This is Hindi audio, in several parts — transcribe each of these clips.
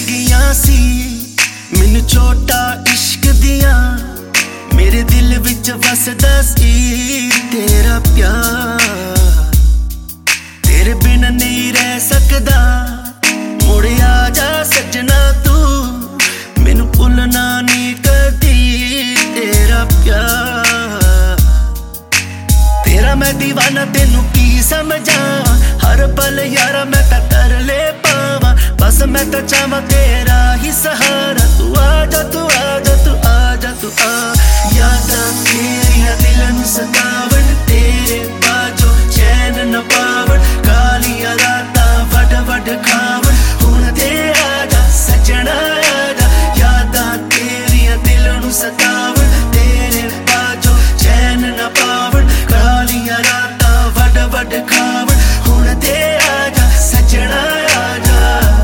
लगियां सी मैनू छोटा इश्क दियां, मेरे दिल विच वसदा सी तेरा प्यार। तेरे बिन नहीं रह सकदा, मुड़ आ जा सजना तू, मैनू भुलना नहीं कदी तेरा प्यार। तेरा मैं दीवाना तेनू की समझा, हर पल यारा मैं तां कर ले पावां, बस मैं तां चाहां तेरा ही सहारा। तू आजा तू आजा तू आजा तू आ, यादां तेरियां दिल नूं सतावण, तेरे बाजो चैन न पावण, कालियां रातां वड वड खावण, हुण ते आजा सजना आजा। यादां तेरियां दिल नूं सतावण, तेरे बाजो चैन न पावण, कालियां रातां वड वड खावण, हुण ते आजा सजना आजा।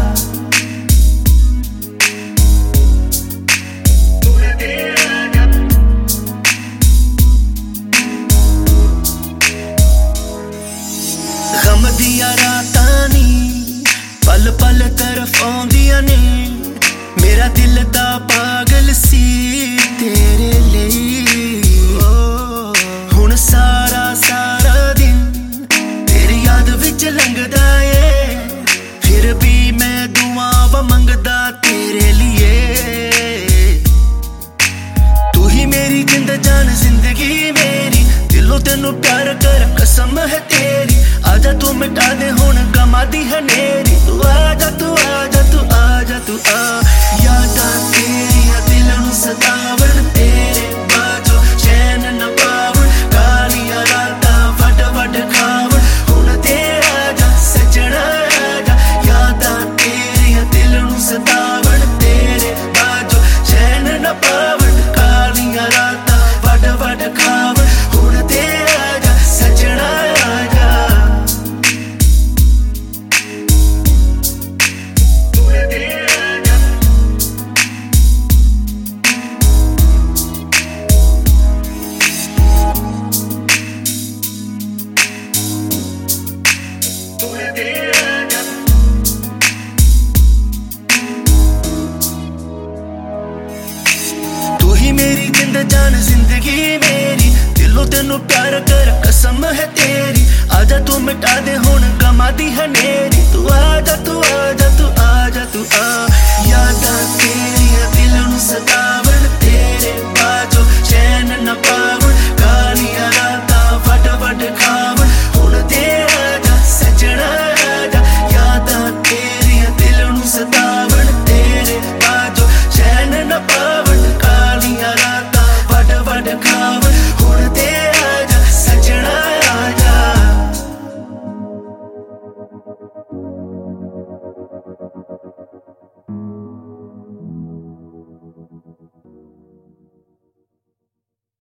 गम दिया रातां नी पल पल तरफ आउंदियां ने, मेरा दिल दा पागल सी तेरे लिए। हुण सारा सारा दिन तेरी याद विच लंघदा ए, फिर भी मैं दुआवां मंगदा तेरे लिए। तू ही मेरी जिंद जान जिंदगी मेरी, दिलों तेनू प्यार कर कसम है तेरी। आजा तू मिटा दे हुण गमां दी हनेरी, तू आजा तू आजा तू आजा तू आ, यादां तेरियां दिल नूं सतावण, तेरे बाजो चैन न पावण, कालियां रातां वड वड खावण, हुण ते आजा सजना आजा। यादां तेरियां दिल नूं सतावण, तेरे बाजो चैन न पावण, कालियां रातां वड वड खावण, हुण ते आजा सजना आजा। तू ही मेरी जिंद जान जिंदगी मेरी, दिलों तेनू प्यार कर कसम है तेरी। आजा तू मिटा दे हुण गमां दी हनेरी, तू आजा तू आजा तू आजा तू आ, यादां तेरियां दिल नूं सता